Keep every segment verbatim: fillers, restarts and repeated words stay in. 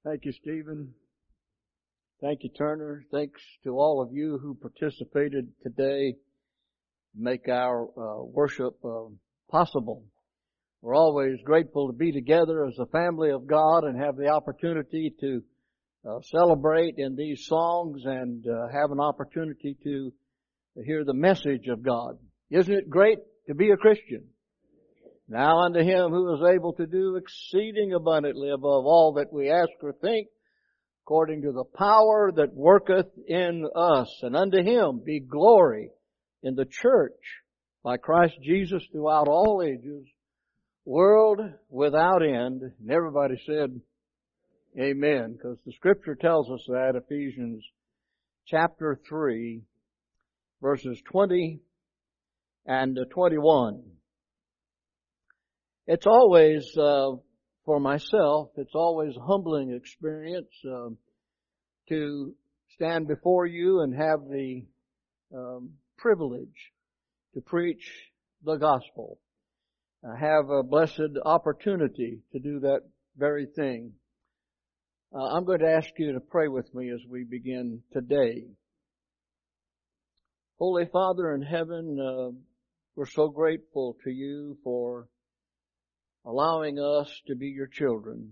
Thank you, Stephen. Thank you, Turner. Thanks to all of you who participated today to make our uh, worship uh, possible. We're always grateful to be together as a family of God and have the opportunity to uh, celebrate in these songs and uh, have an opportunity to hear the message of God. Isn't it great to be a Christian? Now unto Him who is able to do exceeding abundantly above all that we ask or think, according to the power that worketh in us. And unto Him be glory in the church by Christ Jesus throughout all ages, world without end. And everybody said, Amen, because the Scripture tells us that, Ephesians chapter three, verses twenty and twenty-one. It's always, uh, for myself, it's always a humbling experience uh, to stand before you and have the um, privilege to preach the gospel. I have a blessed opportunity to do that very thing. Uh, I'm going to ask you to pray with me as we begin today. Holy Father in heaven, uh, we're so grateful to you for allowing us to be your children.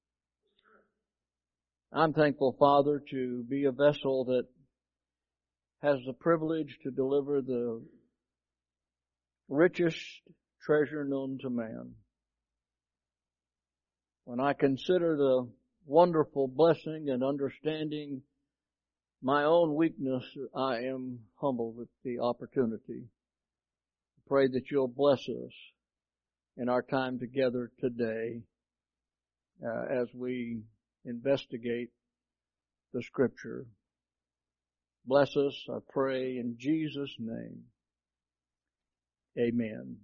I'm thankful, Father, to be a vessel that has the privilege to deliver the richest treasure known to man. When I consider the wonderful blessing and understanding my own weakness, I am humbled with the opportunity. I pray that you'll bless us in our time together today uh, as we investigate the Scripture. Bless us, I pray, in Jesus' name. Amen.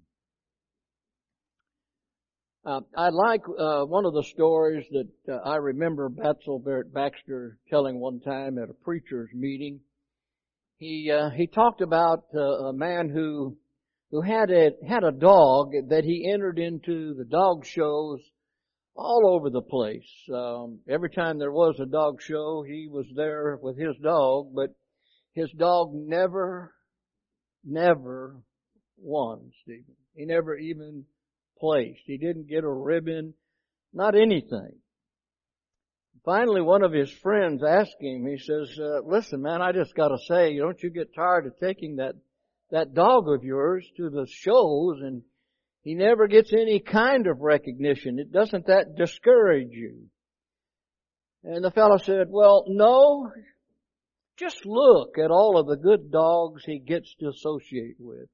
Uh, I like uh, one of the stories that uh, I remember Batsell Barrett Baxter telling one time at a preacher's meeting. He uh, he talked about uh, a man who who had a, had a dog that he entered into the dog shows all over the place. Um, every time there was a dog show, he was there with his dog, but his dog never, never won, Stephen. He never even placed. He didn't get a ribbon, not anything. Finally, one of his friends asked him, he says, uh, listen, man, I just got to say, don't you get tired of taking that that dog of yours to the shows and he never gets any kind of recognition? It doesn't that discourage you? And the fellow said, well, no, just look at all of the good dogs he gets to associate with.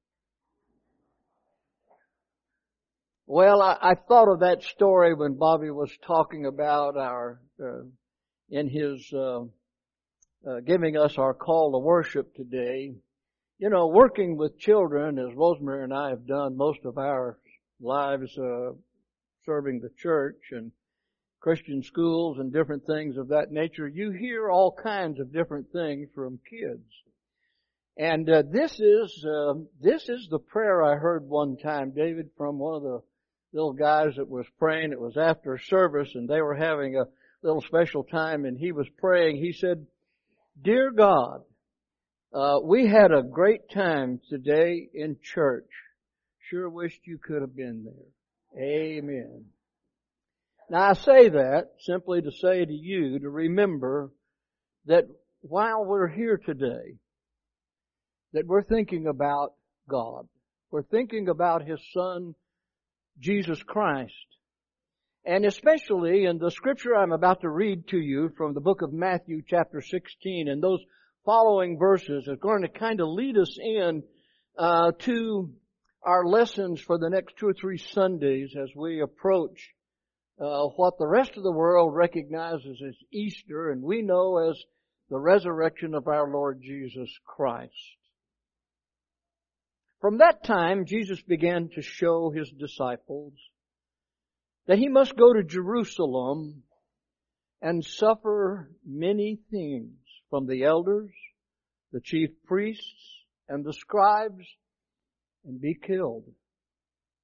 Well, I, I thought of that story when Bobby was talking about our, uh, in his, uh, uh, giving us our call to worship today. You know, working with children, as Rosemary and I have done most of our lives, uh, serving the church and Christian schools and different things of that nature, you hear all kinds of different things from kids. And uh, this is uh, this is the prayer I heard one time, David, from one of the little guys that was praying. It was after service, and they were having a little special time, and he was praying. He said, "Dear God, Uh, we had a great time today in church. Sure wished you could have been there." Amen. Now I say that simply to say to you to remember that while we're here today, that we're thinking about God. We're thinking about His Son, Jesus Christ. And especially in the scripture I'm about to read to you from the book of Matthew chapter sixteen, and those following verses are going to kind of lead us in uh, to our lessons for the next two or three Sundays as we approach uh, what the rest of the world recognizes as Easter, and we know as the resurrection of our Lord Jesus Christ. From that time, Jesus began to show His disciples that He must go to Jerusalem and suffer many things from the elders, the chief priests, and the scribes, and be killed,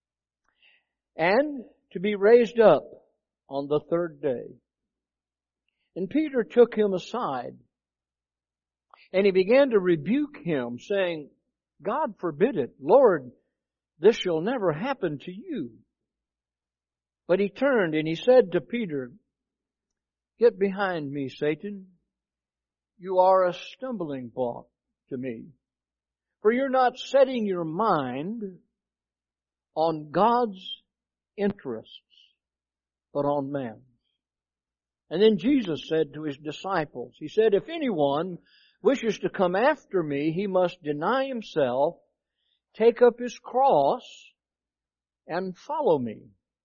and to be raised up on the third day. And Peter took him aside, and he began to rebuke him, saying, God forbid it, Lord, this shall never happen to you. But he turned and he said to Peter, Get behind me, Satan. You are a stumbling block to me. For you're not setting your mind on God's interests, but on man's. And then Jesus said to His disciples, He said, If anyone wishes to come after me, he must deny himself, take up his cross, and follow me.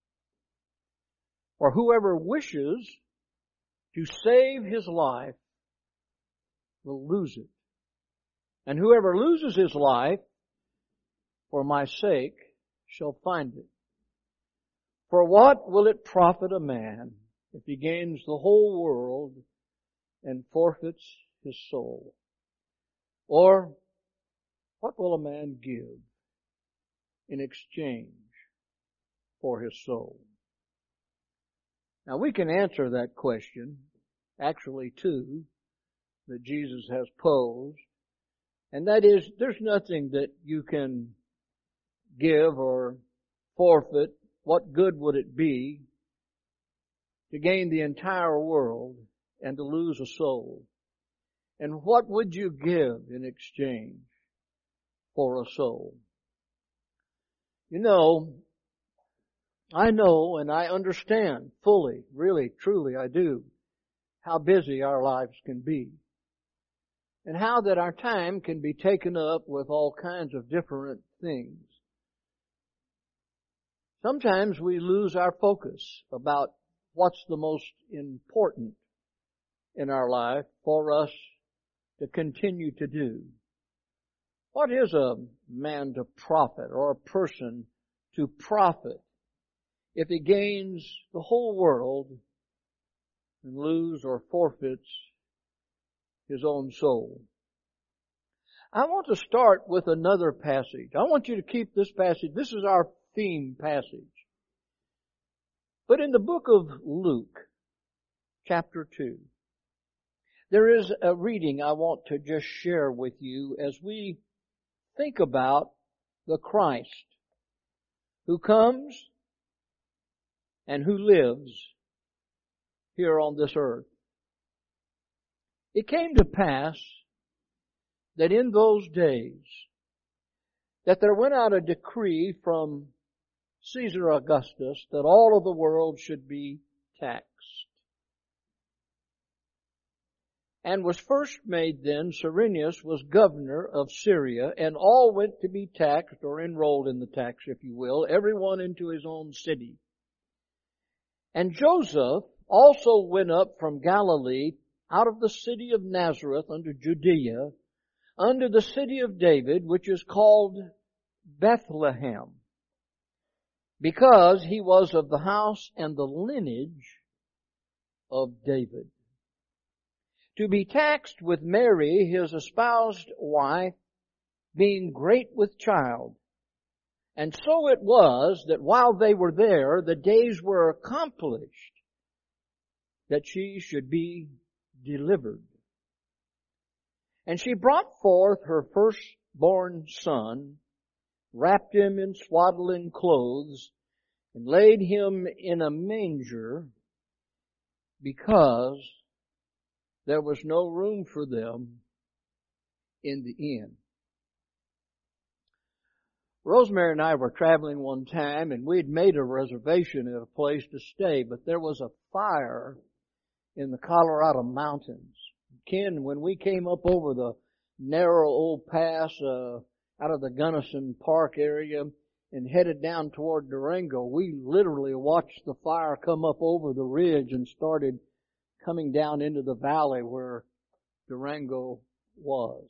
For whoever wishes to save his life will lose it. And whoever loses his life for my sake shall find it. For what will it profit a man if he gains the whole world and forfeits his soul? Or what will a man give in exchange for his soul? Now we can answer that question, actually two, that Jesus has posed. And that is, there's nothing that you can give or forfeit. What good would it be to gain the entire world and to lose a soul? And what would you give in exchange for a soul? You know, I know and I understand fully, really, truly I do, how busy our lives can be. And how that our time can be taken up with all kinds of different things. Sometimes we lose our focus about what's the most important in our life for us to continue to do. What is a man to profit, or a person to profit, if he gains the whole world and lose or forfeits his own soul? I want to start with another passage. I want you to keep this passage. This is our theme passage. But in the book of Luke, chapter two, there is a reading I want to just share with you as we think about the Christ who comes and who lives here on this earth. It came to pass that in those days that there went out a decree from Caesar Augustus that all of the world should be taxed. And was first made then, Cyrenius was governor of Syria, and all went to be taxed, or enrolled in the tax, if you will, everyone into his own city. And Joseph also went up from Galilee, out of the city of Nazareth unto Judea, unto the city of David, which is called Bethlehem, because he was of the house and the lineage of David, to be taxed with Mary, his espoused wife, being great with child. And so it was that while they were there, the days were accomplished that she should be delivered. And she brought forth her firstborn son, wrapped him in swaddling clothes, and laid him in a manger, because there was no room for them in the inn. Rosemary and I were traveling one time, and we'd made a reservation at a place to stay, but there was a fire in the Colorado mountains. Ken, when we came up over the narrow old pass uh, out of the Gunnison Park area and headed down toward Durango, we literally watched the fire come up over the ridge and started coming down into the valley where Durango was.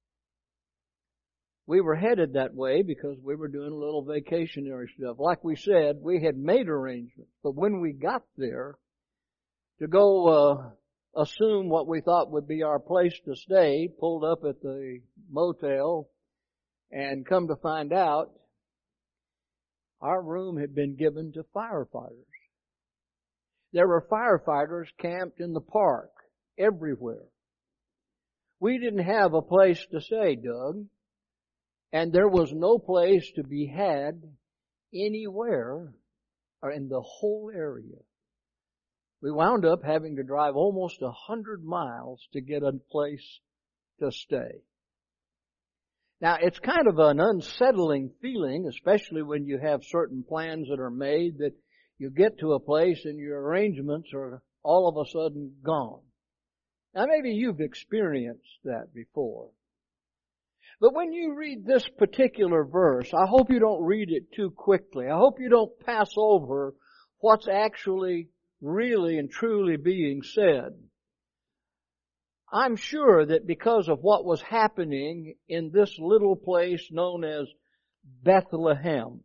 We were headed that way because we were doing a little vacationary stuff. Like we said, we had made arrangements, but when we got there to go uh, assume what we thought would be our place to stay, pulled up at the motel, and come to find out our room had been given to firefighters. There were firefighters camped in the park everywhere. We didn't have a place to stay, Doug, and there was no place to be had anywhere or in the whole area. We wound up having to drive almost a hundred miles to get a place to stay. Now, it's kind of an unsettling feeling, especially when you have certain plans that are made, that you get to a place and your arrangements are all of a sudden gone. Now, maybe you've experienced that before. But when you read this particular verse, I hope you don't read it too quickly. I hope you don't pass over what's actually really and truly being said. I'm sure that because of what was happening in this little place known as Bethlehem,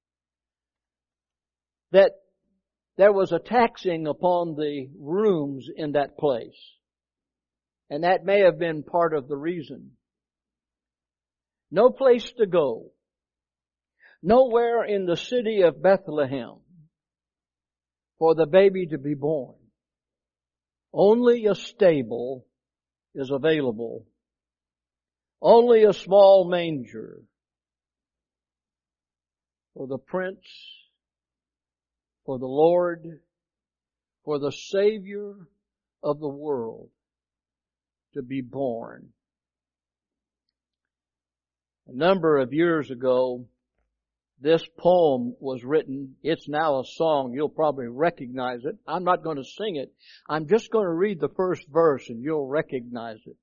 that there was a taxing upon the rooms in that place. And that may have been part of the reason. No place to go. Nowhere in the city of Bethlehem for the baby to be born. Only a stable is available. Only a small manger for the Prince, for the Lord, for the Savior of the world to be born. A number of years ago, this poem was written. It's now a song. You'll probably recognize it. I'm not going to sing it. I'm just going to read the first verse and you'll recognize it.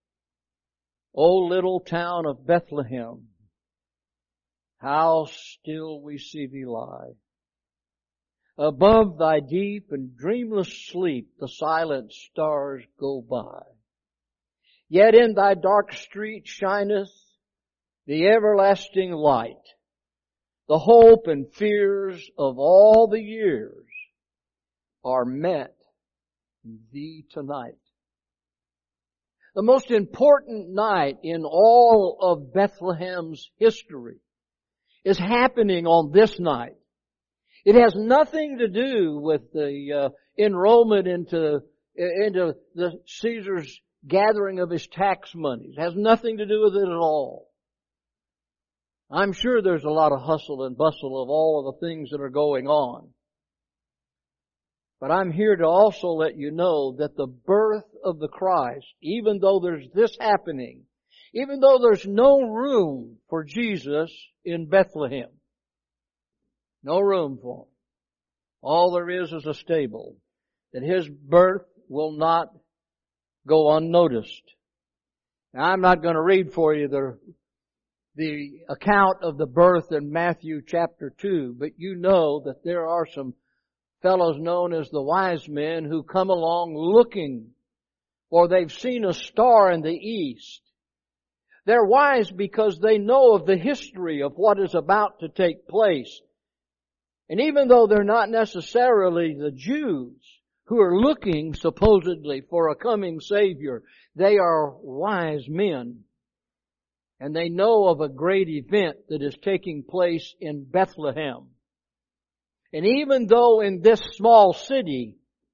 O little town of Bethlehem, how still we see thee lie. Above thy deep and dreamless sleep, the silent stars go by. Yet in thy dark street shineth the everlasting light. The hope and fears of all the years are met in thee tonight. The most important night in all of Bethlehem's history is happening on this night. It has nothing to do with the uh, enrollment into into the Caesar's gathering of his tax monies. It has nothing to do with it at all. I'm sure there's a lot of hustle and bustle of all of the things that are going on. But I'm here to also let you know that the birth of the Christ, even though there's this happening, even though there's no room for Jesus in Bethlehem, no room for him, all there is is a stable, that his birth will not go unnoticed. Now, I'm not going to read for you the the account of the birth in Matthew chapter two, but you know that there are some fellows known as the wise men who come along looking, or they've seen a star in the east. They're wise because they know of the history of what is about to take place. And even though they're not necessarily the Jews who are looking supposedly for a coming Savior, they are wise men. And they know of a great event that is taking place in Bethlehem. And even though in this small city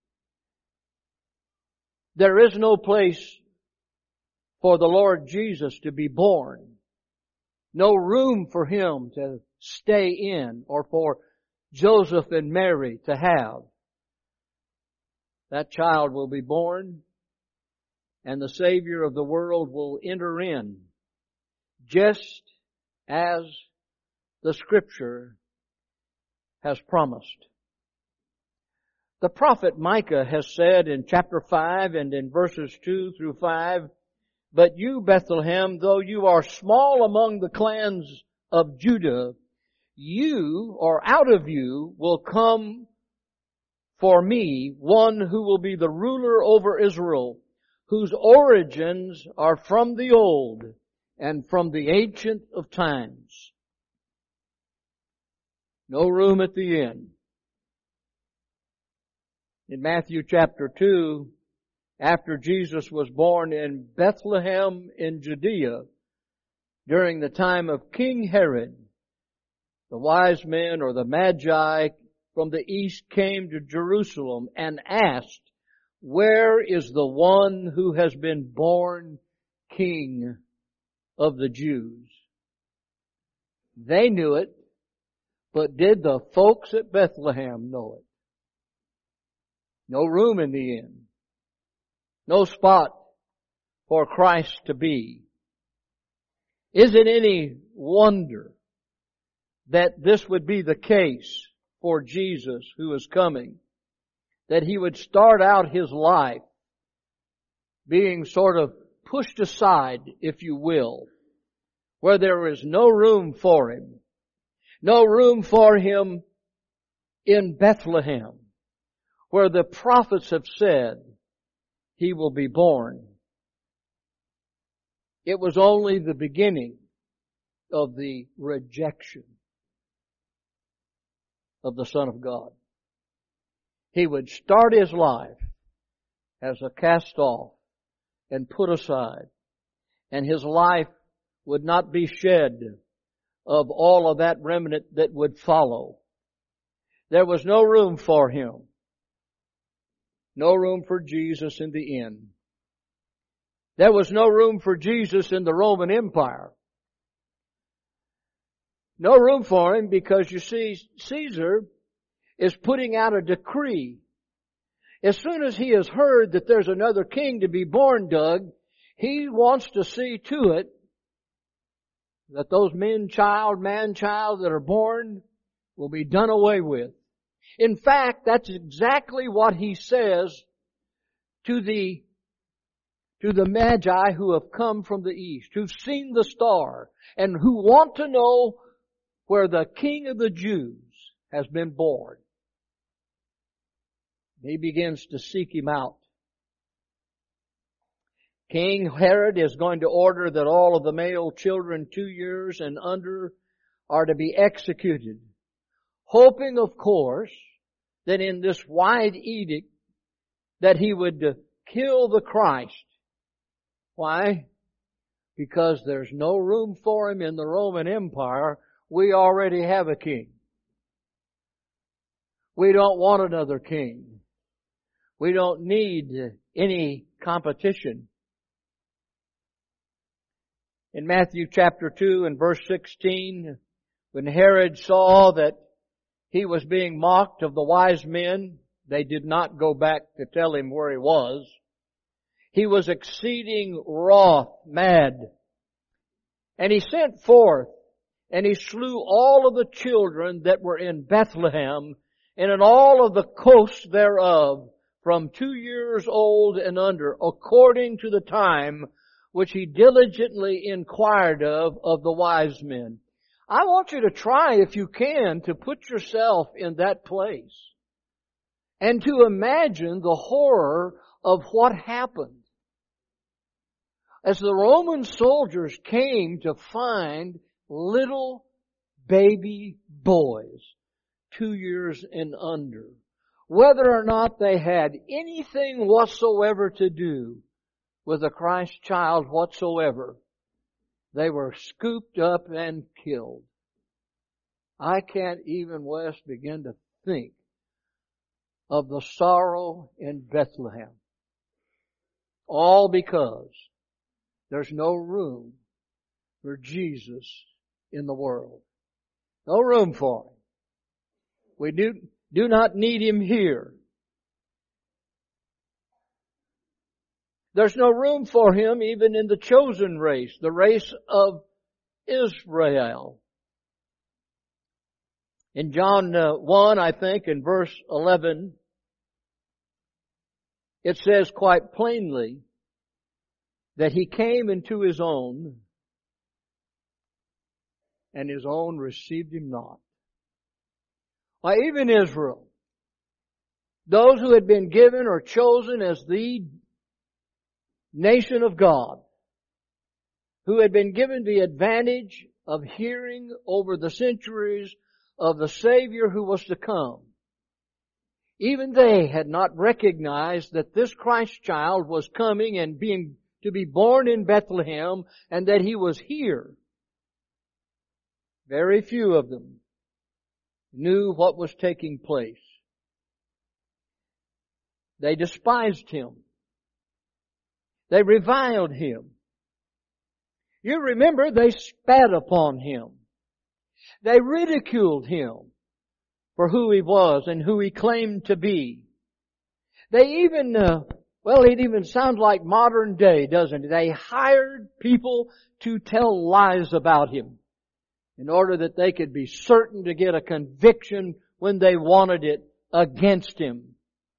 there is no place for the Lord Jesus to be born, no room for Him to stay in or for Joseph and Mary to have, that child will be born and the Savior of the world will enter in, just as the Scripture has promised. The prophet Micah has said in chapter five and in verses two through five, "But you, Bethlehem, though you are small among the clans of Judah, you, or out of you, will come for me one who will be the ruler over Israel, whose origins are from the old and from the ancient of times." No room at the inn. In Matthew chapter two, after Jesus was born in Bethlehem in Judea, during the time of King Herod, the wise men or the Magi from the east came to Jerusalem and asked, "Where is the one who has been born King of the Jews?" They knew it, but did the folks at Bethlehem know it? No room in the inn. No spot for Christ to be. Is it any wonder that this would be the case for Jesus who is coming? That He would start out His life being sort of pushed aside, if you will, where there is no room for Him. No room for Him in Bethlehem, where the prophets have said He will be born. It was only the beginning of the rejection of the Son of God. He would start His life as a cast off and put aside, and His life would not be shed of all of that remnant that would follow. There was no room for Him. No room for Jesus in the inn. There was no room for Jesus in the Roman Empire. No room for Him because, you see, Caesar is putting out a decree. As soon as he has heard that there's another king to be born, Doug, he wants to see to it that those men child, man child that are born will be done away with. In fact, that's exactly what he says to the, to the Magi who have come from the east, who've seen the star, and who want to know where the King of the Jews has been born. He begins to seek Him out. King Herod is going to order that all of the male children two years and under are to be executed, hoping, of course, that in this wide edict that he would kill the Christ. Why? Because there's no room for Him in the Roman Empire. We already have a king. We don't want another king. We don't need any competition. In Matthew chapter two and verse sixteen, when Herod saw that he was being mocked of the wise men, they did not go back to tell him where he was. He was exceeding wroth, mad. And he sent forth, and he slew all of the children that were in Bethlehem, and in all of the coasts thereof, from two years old and under, according to the time which he diligently inquired of, of the wise men. I want you to try, if you can, to put yourself in that place and to imagine the horror of what happened. As the Roman soldiers came to find little baby boys, two years and under, whether or not they had anything whatsoever to do with a Christ child whatsoever, they were scooped up and killed. I can't even, Wes, begin to think of the sorrow in Bethlehem. All because there's no room for Jesus in the world. No room for Him. We do, do not need Him here. There's no room for Him even in the chosen race, the race of Israel. In John one, I think, in verse eleven, it says quite plainly that He came into His own, and His own received Him not. Why, even Israel, those who had been given or chosen as the nation of God, who had been given the advantage of hearing over the centuries of the Savior who was to come, even they had not recognized that this Christ child was coming and being to be born in Bethlehem, and that He was here. Very few of them knew what was taking place. They despised Him. They reviled Him. You remember, they spat upon Him. They ridiculed Him for who He was and who He claimed to be. They even, uh, well, it even sounds like modern day, doesn't it? They hired people to tell lies about Him in order that they could be certain to get a conviction when they wanted it against Him.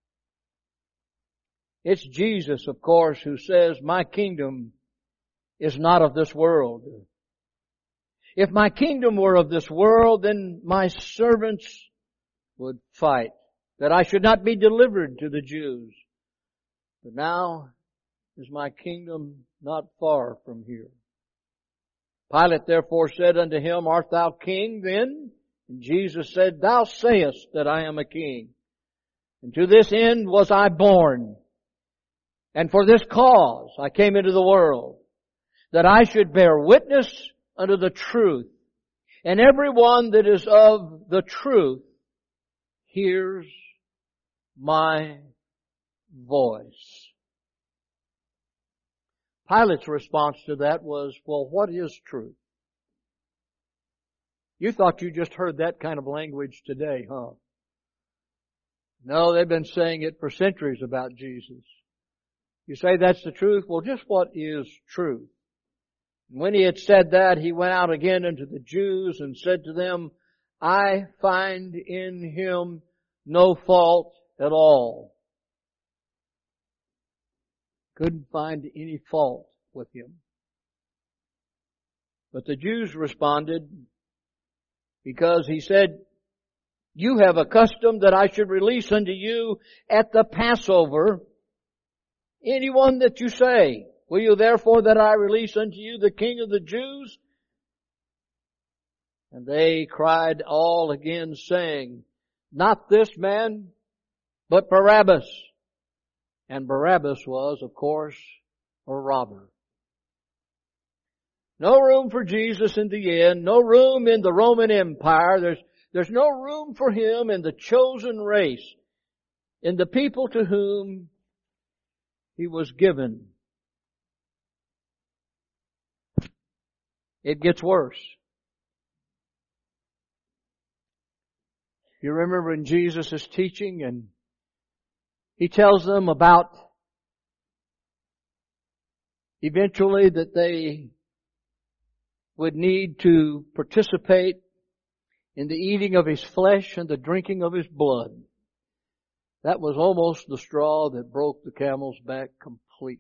It's Jesus, of course, who says, "My kingdom is not of this world. If my kingdom were of this world, then my servants would fight, that I should not be delivered to the Jews. But now is my kingdom not far from here." Pilate therefore said unto him, "Art thou king then?" And Jesus said, "Thou sayest that I am a king. And to this end was I born. And for this cause I came into the world, that I should bear witness unto the truth. And everyone that is of the truth hears my voice." Pilate's response to that was, "Well, what is truth?" You thought you just heard that kind of language today, huh? No, they've been saying it for centuries about Jesus. You say that's the truth? Well, just what is truth? And when he had said that, he went out again unto the Jews and said to them, "I find in Him no fault at all." Couldn't find any fault with Him. But the Jews responded, because He said, "You have a custom that I should release unto you at the Passover anyone that you say. Will you therefore that I release unto you the King of the Jews?" And they cried all again, saying, "Not this man, but Barabbas." And Barabbas was, of course, a robber. No room for Jesus in the end. No room in the Roman Empire. There's, there's no room for Him in the chosen race, in the people to whom He was given. It gets worse. You remember in Jesus' teaching, and He tells them about eventually that they would need to participate in the eating of His flesh and the drinking of His blood. That was almost the straw that broke the camel's back completely.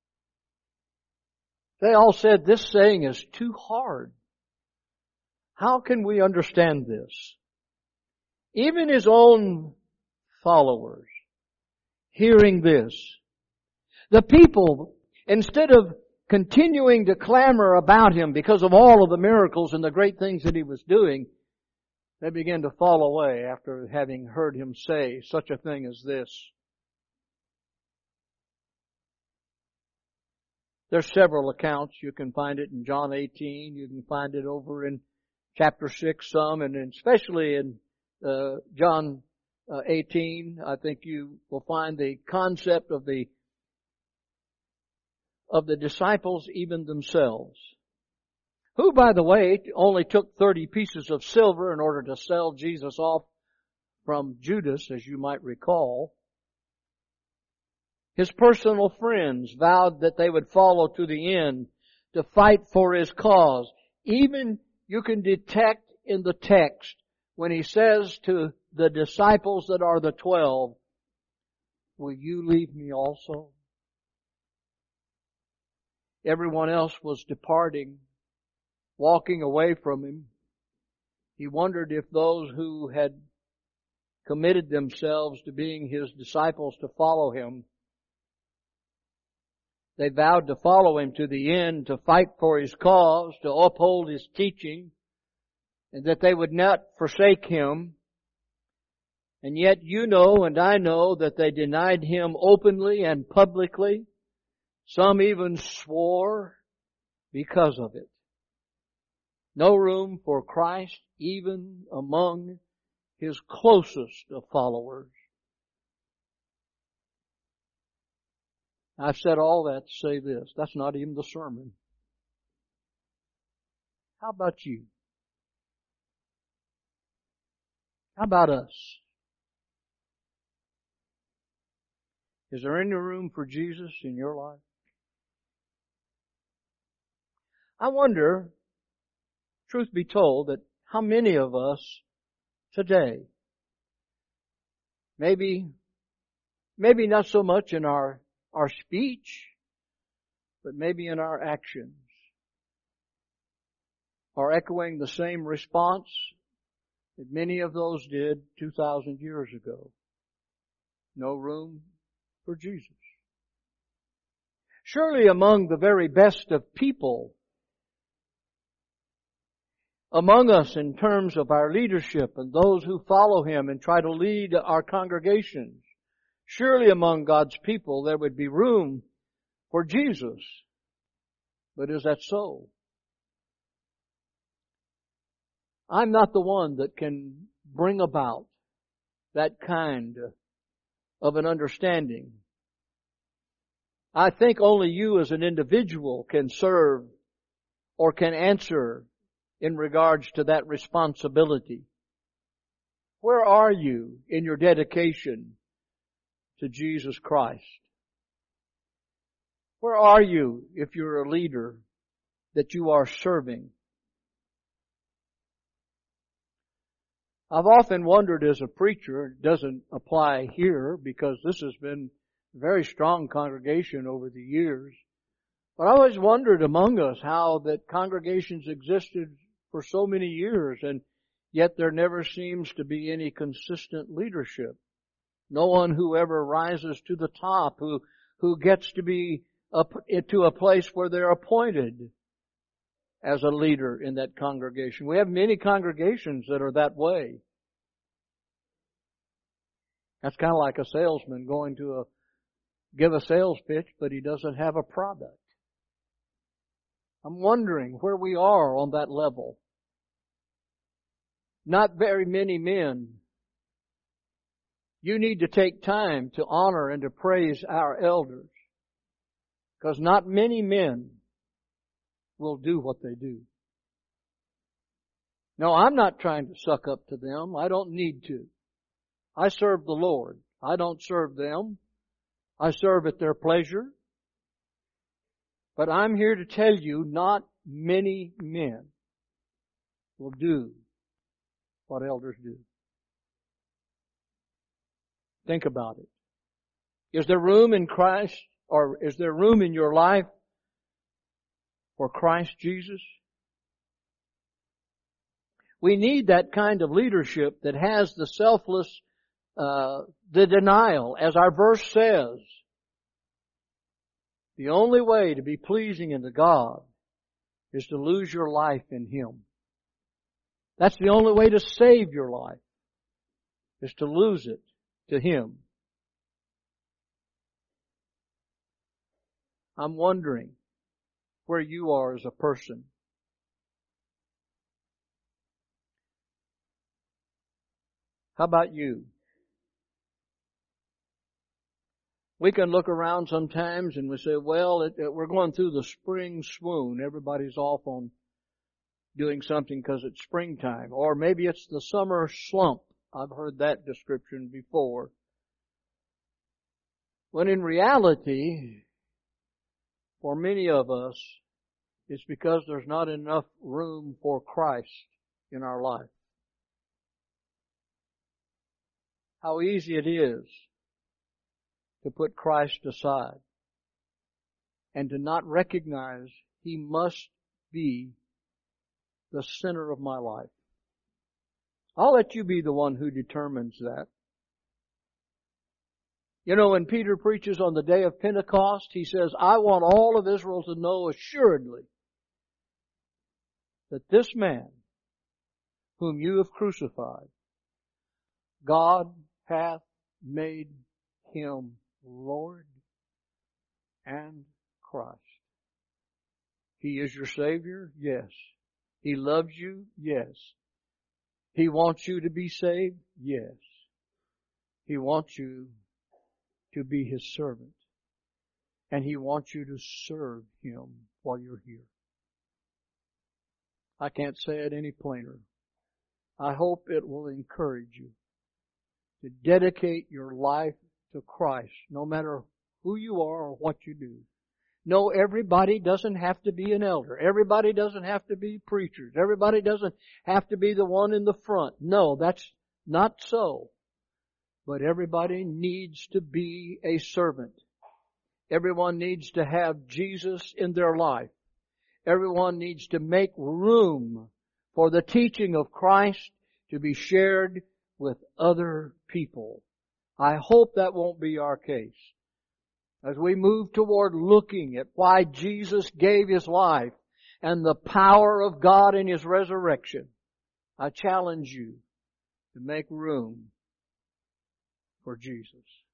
They all said, "This saying is too hard. How can we understand this?" Even His own followers, hearing this, the people, instead of continuing to clamor about Him because of all of the miracles and the great things that He was doing, they began to fall away after having heard Him say such a thing as this. There's several accounts. You can find it in John eighteen. You can find it over in chapter six some, and especially in uh, John uh, eighteen. I think you will find the concept of the of the disciples even themselves, who, by the way, only took thirty pieces of silver in order to sell Jesus off from Judas, as you might recall. His personal friends vowed that they would follow to the end to fight for His cause. Even you can detect in the text when He says to the disciples that are the twelve, "Will you leave me also?" Everyone else was departing, walking away from Him. He wondered if those who had committed themselves to being His disciples to follow Him, they vowed to follow Him to the end, to fight for His cause, to uphold His teaching, and that they would not forsake Him. And yet you know and I know that they denied Him openly and publicly. Some even swore because of it. No room for Christ even among His closest of followers. I've said all that to say this. That's not even the sermon. How about you? How about us? Is there any room for Jesus in your life? I wonder, truth be told, that how many of us today, maybe, maybe not so much in our, our speech, but maybe in our actions, are echoing the same response that many of those did two thousand years ago. No room for Jesus. Surely among the very best of people, among us in terms of our leadership and those who follow Him and try to lead our congregations, surely among God's people there would be room for Jesus. But is that so? I'm not the one that can bring about that kind of an understanding. I think only you as an individual can serve or can answer in regards to that responsibility. Where are you in your dedication to Jesus Christ? Where are you if you're a leader that you are serving? I've often wondered as a preacher, it doesn't apply here because this has been a very strong congregation over the years, but I always wondered among us how that congregations existed for so many years and yet there never seems to be any consistent leadership. No one who ever rises to the top, who, who gets to be up to a place where they're appointed as a leader in that congregation. We have many congregations that are that way. That's kind of like a salesman going to a, give a sales pitch, but he doesn't have a product. I'm wondering where we are on that level. Not very many men. You need to take time to honor and to praise our elders, because not many men will do what they do. No, I'm not trying to suck up to them. I don't need to. I serve the Lord. I don't serve them. I serve at their pleasure. But I'm here to tell you, not many men will do what elders do. Think about it. Is there room in Christ, or is there room in your life for Christ Jesus? We need that kind of leadership that has the selfless, uh, the denial, as our verse says. The only way to be pleasing unto God is to lose your life in Him. That's the only way to save your life, is to lose it to Him. I'm wondering where you are as a person. How about you? We can look around sometimes and we say, well, it, it, we're going through the spring swoon. Everybody's off on doing something because it's springtime. Or maybe it's the summer slump. I've heard that description before. When in reality, for many of us, it's because there's not enough room for Christ in our life. How easy it is to put Christ aside and to not recognize He must be the center of my life. I'll let you be the one who determines that. You know, when Peter preaches on the day of Pentecost, he says, I want all of Israel to know assuredly that this man whom you have crucified, God hath made Him Lord and Christ. He is your Savior? Yes. He loves you? Yes. He wants you to be saved? Yes. He wants you to be His servant. And He wants you to serve Him while you're here. I can't say it any plainer. I hope it will encourage you to dedicate your life to Christ, no matter who you are or what you do. No, everybody doesn't have to be an elder. Everybody doesn't have to be preachers. Everybody doesn't have to be the one in the front. No, that's not so. But everybody needs to be a servant. Everyone needs to have Jesus in their life. Everyone needs to make room for the teaching of Christ to be shared with other people. I hope that won't be our case. As we move toward looking at why Jesus gave His life and the power of God in His resurrection, I challenge you to make room for Jesus.